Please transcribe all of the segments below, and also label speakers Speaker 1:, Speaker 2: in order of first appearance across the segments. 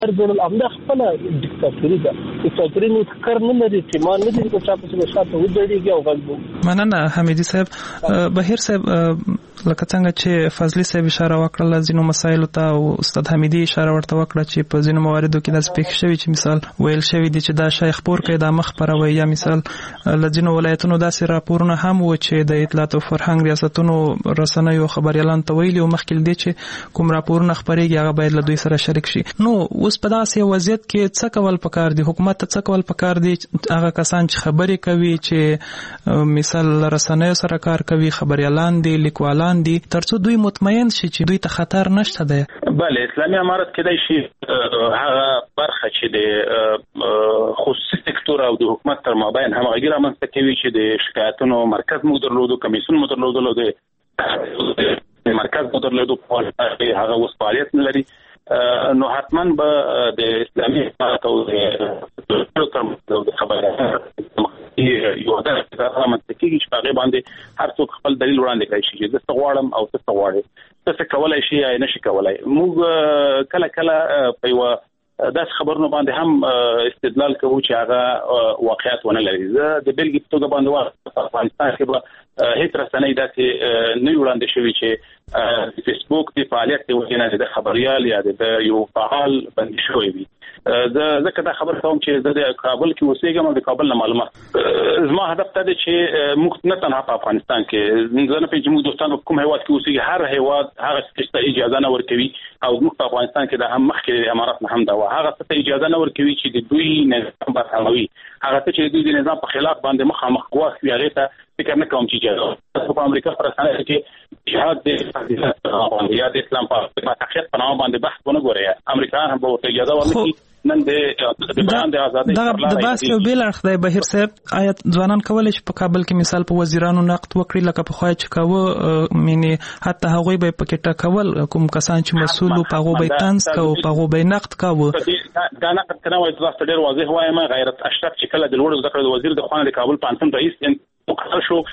Speaker 1: جوړل امدا خپل دیکتاتوري ده. دیکتاتوري نو کار نه لري چې ما نه دي کو چا په شاته ودرېږي او غږ.
Speaker 2: مننه حمیدي صاحب. بهیر صاحب لکه څنګه چې فضلي صاحب اشاره وکړه ځینو مسایلو ته او استاد حمیدي اشاره ورته وکړه چې په ځینو مواردو کې داسې پېښ شوي چې مثال ویل شوی دی چې دا شای خپور کړي دا مخ پروي یا مثال لځینو ولایتونو داسې راپورونه هم و چې د اطلاعات او فرهنګ ریاستونو رسنیو خبريالان ته ویلي او مخکې دي چې کوم راپورونه خبريږي هغه باید له دوی سره شریک شي. نو اوس په داسې وضعیت کې څه کول پکار دي؟ حکومت ته څه کول پکار دي؟ هغه کسان چې خبرې کوي چې مثال رسنیو سره کار کوي خبريالان دي لیکوالان دي ترڅو دوی مطمئن شي چې دوی ته خطر نشته ده.
Speaker 3: بله اسلامي امارت کېدای شي هغه برخه چې د خصوصي سکتور او د حکومت تر مابین همغږي رامنځته کوي چې د شکایتونو مرکز مو درلودو کمیسیون مو درلودو د مرکز مو درلودو هغه اوس فعالیت نه لري نو حتما به د اسلامي امارت او د خبريالانو یو هدف رامنځته کېږي چې هغه باندې هر څوک خپل دلیل وړاندې کوي چې زه څه غواړم او څه غواړم څه کولای شي یا نشي کولای. موږ کله کله په یو داس خبرونو باندې هم استدلال کوو چې هغه واقعیت ونه لري. زه د بلګي په توګه باندې په افغانستان کې به هیڅ رسنۍ داسې نه وړاندې شوي چې فیسبوک د فعالیت د وجې نه د خبريال یا د یو فعال بندي شوی وي. زه کدا خبر کوم چې د کابل کې اوسېږم او د کابل نه معلومات زما هدف ته دی چې موږ نه تنها په افغانستان کې زه نه پیژنم موږ دوستانو کوم هیواد کې اوسېږي هر هیواد هغه څه اجازه نه ورکوي او موږ په افغانستان کې د هم مخکې د امارات نه هم دا هغه څه اجازه نه ورکوي چې د دوی نظام برخوي هغه څه چې دوی د نظام په خلاف باندې مخامخ قواس وي هغه ته فکر نه کوم چې اجازه په امریکا پر اساس کې جهاد د یا د اسلام په تحقیق په نامه باندې بحث ونه غوړي امریکایان هم به اجازه ورنکړي. نن د بیان د آزادۍ
Speaker 2: د باس یو بیل اړخ دی بهیر صاحب آیا ځوانان کولای شي په کابل کې مثال په وزیرانو نقد وکړي لکه په خوای چې کاوه مینه حتی هغه به پکې ټاکول کوم کسان چې مسؤل او هغه به تنس کوي او هغه به نقد کوي
Speaker 3: دا نقد کنه وایي تاسو ډیر واضح وایم غیرت اشرف چې کله د لوړ زده کړو وزیر د خوانه د کابل پانتم رئیس مقرر شو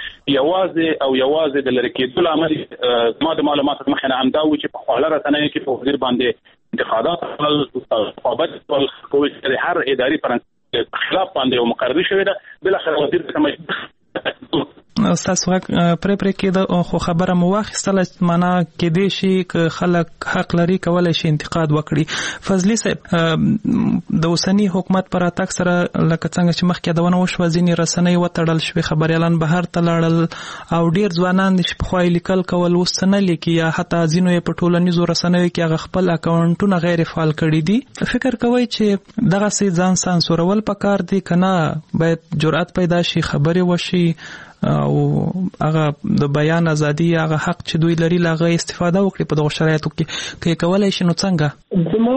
Speaker 3: یوازې د لری کېدو لامل ما د معلوماتو مخنه هم دا و چې په خاله راتنه کې په وزیر باندې انتقادات او رقابت او کوم هر اداري پرنسپ خلاف باندې مقرر شوی دا بل اخر وزیر ته
Speaker 2: استاد سواک پرې کې خو خبره مو واخیستله معنا کې دی شي ک خلک حق لري کولای شي انتقاد وکړي. فضلي صاحب د اوسنی حکومت پر اتاک سره لکه څنګه چې مخکې دونه وشو ځینې رسنۍ وتړل شوې خبريالان بهر ته لاړل او ډیر ځوانان چې په خوای لیکل کول وسنه لیکي یا حتی ځینو په ټولنیزو رسنیو کې هغه خپل اکاونټونه غیر فعال کړي دي. فکر کوي چې دغه سي ځان سانسورول پکار دي کنه باید جرأت پیدا شي خبري وشي او هغه د بیان ازادي هغه حق چې دوی لري لاغه استفاده وکړي په دغه شرایطو کې کولای شي. نو څنګه
Speaker 1: زما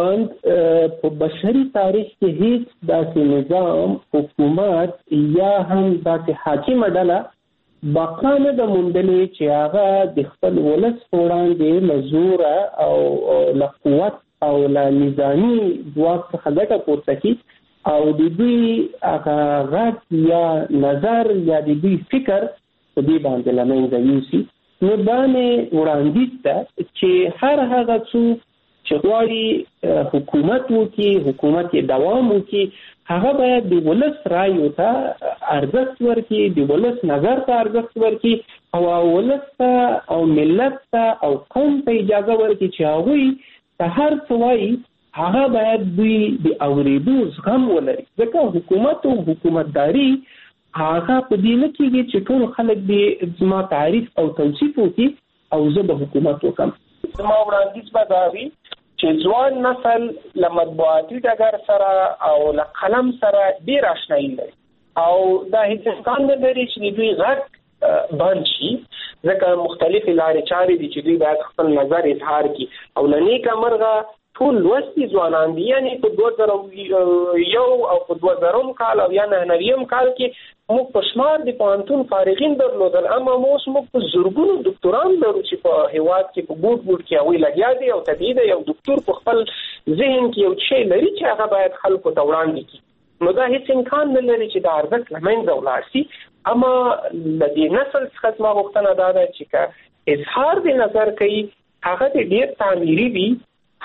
Speaker 1: په بشري تاریخ کې هیڅ داسې نظام حکومت یا هم داسې حاکم ډله بقا نه د موندلې چې هغه د خپل ولس وړاندې لزور او له قوت او له نظامي ځواک څخه ګټه پورته کړي او د دوی هغه غږ یا نظر یا د دوی فکر په دې باندې لمنځه یوسي. نو دا مې وړاندیز ده چې هر هغه څوک چې غواړي حکومت وکړي حکومت یې دوام وکړي هغه باید د ولس رایو ته ارزښت ورکړي د ولس نظر ته ارزښت ورکړي او ولس ته او ملت ته او قوم ته اجازه ورکړي چې هغوی ته هر څه وایي هغه باید دوی د اوریدو زغم ولري ځکه حکومت او حکومتداري هغه په دې نه کېږي چې ټول خلک به زما تعریف او توصیف وکړي او زه به حکومت وکړم. زما وړاندیز به دا وي چې ځوان نسل له مطبوعاتي ډګر سره او له قلم سره ډېر آشنایي لري او دا هیڅ امکان نه لري چې دوی غږ بند شي ځکه مختلفې لارې چارې دي چې دوی باید خپل نظر اظهار کړي او له نیکه مرغه ټول لوستي ځوانان دي یعنی په 2001 او په 2000 کال او یا 99 کال کې موږ په شمار د پوهنتون فارغین درلودل اما موږ په زورګونو ډاکټران لرو چې په هیواد کې په ګوټ کې هغوی لګیا دي او طبیعي ده یو ډاکټر په خپل ذهن کې یو شی لري چې هغه باید خلکو ته وړاندې کړي. نو دا هیڅ امکان نه لري چې دا ارزښت له منځه ولاړ شي. اما له دې نسل څخه زما غوښتنه دا ده چې که اظهار د نظر کوي هغه ډېر تعمیري وي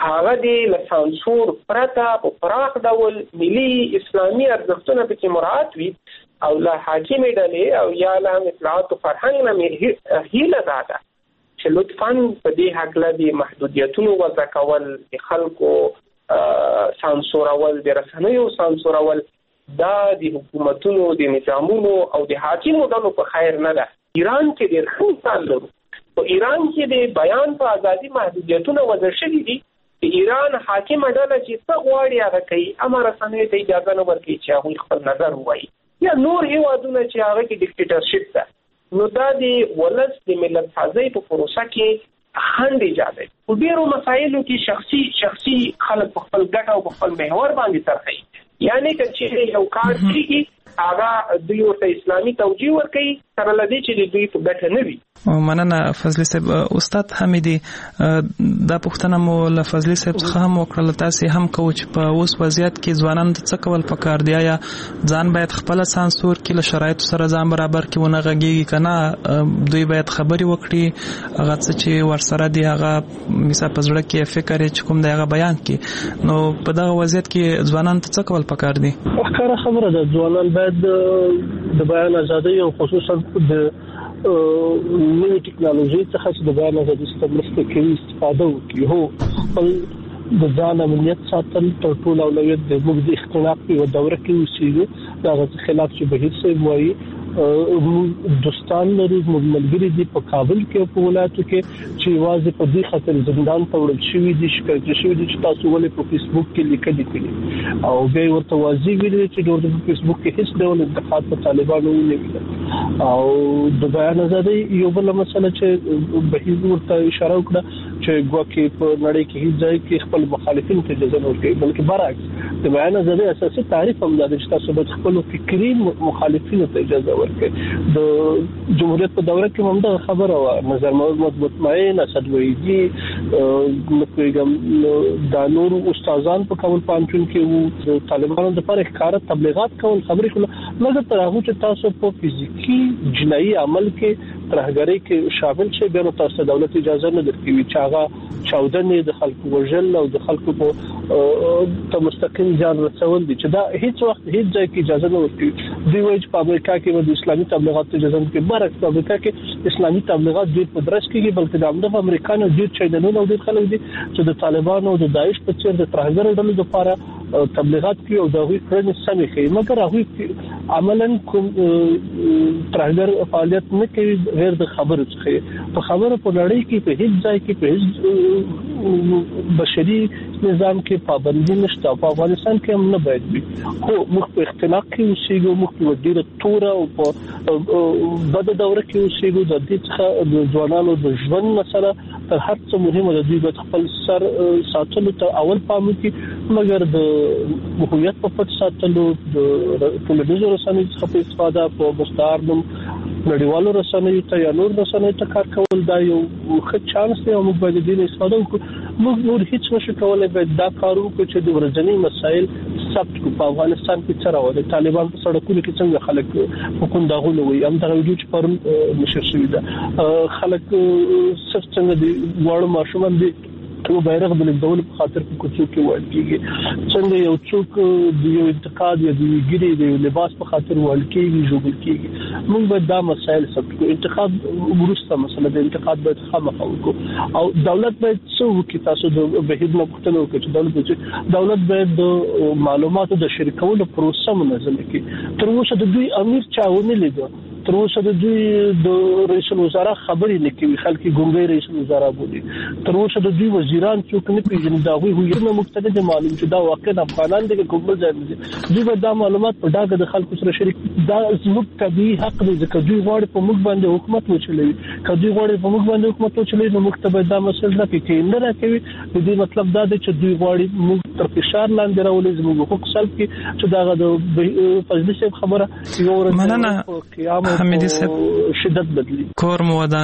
Speaker 1: هغه د سانسور پرته په پراخ ډول ملي اسلامي ارزښتونه پکې مراعات وي او له حاکمې ډلې او یا له اطلاعات او فرهنګ نه هیله ده چې لطفاً په دې حق د محدودیتونو وضع کول، د خلکو سانسورول، د رسنیو سانسورول دا د حکومتونو د نظامونو او د حاکمو ډلو په خیر نه ده. ایران کې ډېر ښه مثال لرو. په ایران کې د بیان په ازادي محدودیتونه وضع شوي دي. د ایران حاکمه ډله چې څه غواړي هغه کوي، اما رسنیو ته اجازه نه ورکوي چې هغوی خپل نظر ووایي، یا نور هیوادونه چې هغه کې ډیکټیټرشپ ده. نو دا د ولس د ملت سازۍ په پروسه کې خنډ ایجادوي. په ډېرو مسایلو کې شخصي خلک په خپل ګټه او په خپل محور باندې ترخی، یعنی که چې یو کار کېږي هغه دوی ورته اسلامي توجیه ورکوي سره له دې چې د دوی په ګټه نه وي.
Speaker 2: مننه فضلي صاحب. استاد حمیدي، دا پوښتنه مو له فضلي صاحب څخه هم وکړله، تاسې هم کوو چې په اوس وضعیت کې ځوانان څه کول پکار دی؟ یا ځان باید خپله سانسور کړي، له شرایطو سره ځان برابر کړي، ونه غږېږي که نه دوی باید خبرې وکړي، هغه څه چې ورسره دی هغه مثال په زړه کې فکر چې کوم دی هغه بیان کړي. نو په دغه وضعیت کې ځوانان ته څه کول پکار دي؟
Speaker 4: ښکاره خبره ده، ځوانان باید د بیان ازادۍ او خصوصا د نوې ټکنالوژي څخه چې د بیان ازادۍ څخه مرسته کوي استفاده وکړي. هو خپل د ځان امنیت ساتل تر ټولو اولویت دی. موږ د اختلاف په دوره کې اوسېږو، د هغه خلاف چې بهیر صاحب وایي دوستان لري، موږ ملګري دي په کابل کې په ولایتو کې چې یوازې په دې خاطر زندان ته وړل شوي دي، شکایت شوي دي چې تاسو ولې په فیسبوک کې لیکلي کړي، او بیا ورته واضح ویلي چې د فیسبوک کې هیڅ ډول انتقاد په طالبانو نه ویل. او د بیان ازادۍ یو بل مسله چې بهیر ورته اشاره وکړه چې ګواکې په نړۍ کې هیڅ ځای کې خپل مخالفین ته اجازه نه ورکوي، بلکې برعکس د بیان ازادۍ اساسي تعریف هم دا دی چې تاسو باید خپل فکري مخالفینو ته اجازه د جمهوریت په دوره کې هم دا خبره و. نظر محمد مطمئن، اسد وحیدی، دا نور استادان په کابل پوهنتون کې وو، د طالبانو لپاره ښکاره تبلیغات کول، خبرې کول، مګر تر هغه چې تاسو په فزیکی جنایي عمل کې ترهګرۍ کې شامل شئ، بیا نو تاسو دولت اجازه نه درکوي چې هغه چاودنې د خلکو وژل او د خلکو په مستقیم ځان رسول دي، چې دا هیڅ وخت هیڅ ځای کې اجازه نه ورکوي. دوی وایي چې په امریکا کې د اسلامي تبلیغات اجازه ورکوي، برعکس په امریکا کې اسلامي تبلیغات ډېر په درس کېږي، بلکې د همدغه امریکانو ډېر چینلونه او ډېر خلک دي چې د طالبانو او د داعش په څېر د ترهګرو ډلو لپاره تبلیغات کوي او د هغوی کړنې سمې ښيي، مګر هغوی عملاً کوم ترهګر فعالیت نه کوي غیر د خبرو څخه. په خبرو په نړۍ کې په هیڅ ځای کې په هیڅ بشري نظام کې پابندي نشته، په افغانستان کې هم نه باید وي. خو موږ په اختلاف کې اوسېږو، موږ په ډېره توره او په بده دوره کې اوسېږو. د دې څخه د ځوانانو د ژوند مسله تر هر څه مهمه ده. دوی باید خپل سر ساتلو ته اول پام وکړي، مګر د هویت په پټ ساتلو، د ټولنیزو رسنیو څخه په استفاده، په مستعار نوم نړیوالو رسنیو ته یا نور رسنیو ته کار کول دا یو ښه چانس دی او موږ باید د دې استفاده وکړو. موږ نور هیڅ نشو کولی، باید دا کار وکړو چې د ورځني مسایل ثبت کړو. په افغانستان کې څه راوړي، طالبان په سړکونو کې څنګه خلک په کونداغونه وي، همدغه ویډیو چې پرون نشر شوې ده، خلک څنګه دي واړه ماشومان دي یو بیرغ د لیدلو په خاطر په کوڅو کې وړل کېږي، څنګه یو څوک د یو انتقاد یا د یو ګیري د یو لباس په خاطر وړل کېږي، ژوبل کېږي. موږ باید دا مسایل ثبت کړو. انتقاد وروسته مسله د انتقاد باید خامخا وکړو او دولت باید څه وکړي. تاسو د بهیر نه پوښتنه وکړئ چې دولت باید د معلوماتو د شریکولو پروسه منظمه کړي. تر اوسه د دوی امیر چا ونه لیده، تر اوسه د دوی د رئیس الوزرا خبرې نه کوي، خلک ګونګي رئیس الوزرا بولي. تر اوسه د دوی وزیران څوک نه پیژني، دا هویت نه مختلف معلوم چې دا واقعا افغانان دي کوم بل ځای دي. دوی به دا معلومات په ډاګه د خلکو سره شریک. دا زموږ طبيعي حق دی چې دوی غواړي په موږ باندې حکومت وچلوي، که دوی غواړي په موږ باندې حکومت وچلوي نو موږ ته به دا مسله راکړي چې نه راکوي. د دې مطلب دا دی چې دوی غواړي موږ تر فشار لاندې راولي، زموږ حقوق سلب کړي. چې دا د فضلي صاحب خبره یو ورځ
Speaker 2: حمیدي صاحب
Speaker 4: شدت بدلی
Speaker 2: کور مودان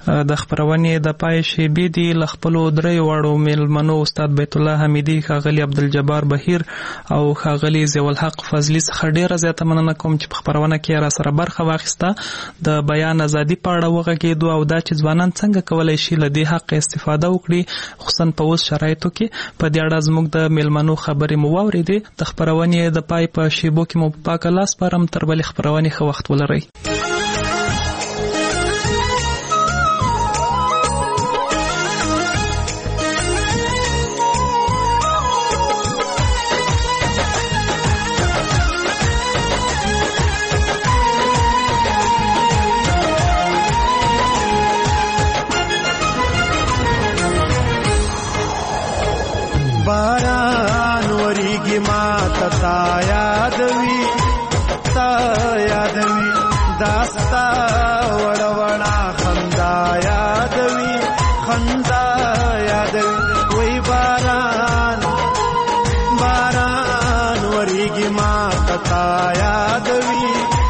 Speaker 2: د خبرونې د پای شیبې دی ل خپل درې وړو میلمنو استاد بیت الله حمیدی، ښاغلی عبدالجبار بهیر او ښاغلی ضیاءالحق فضلی څخه ډیره زیاته مننه کوم چې په خبرونه کې را سره برخه واخیسته، د بیان ازادي په اړه وغږېدو او دا چې ځوانان څنګه کولی شي له دې حق استفاده وکړي خصوصا په اوس شرایطو کې. په دې اړه زموږ د میلمنو خبرې مو واورېدې. د خبرونې د پای په شیبو کې مو په پاکه لاس سپارم. تر بلې خبرونې ښه وخت ولرئ.
Speaker 5: باران وریږي ماته تا یادوي داستا وړه وړه خندا یادوي وای باران وریږي ماته تا یادوي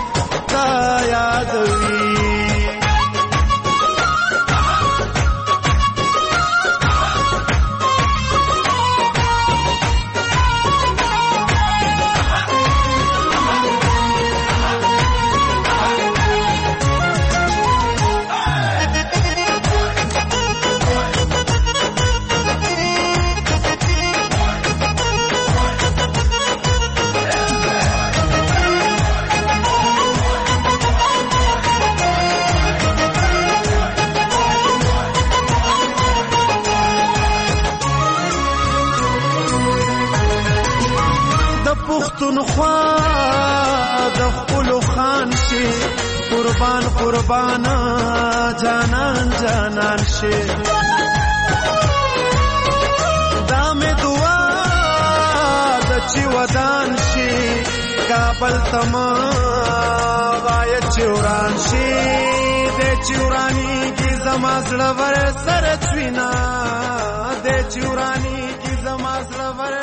Speaker 5: پښتونخوا د خپل خان شي قربان جانان شي. دا مې دعا د چې ودان شي کابل تما وای چوران شي د چورانی کی زما زړه ور سره چوینا د چورانی کی زما زړه ور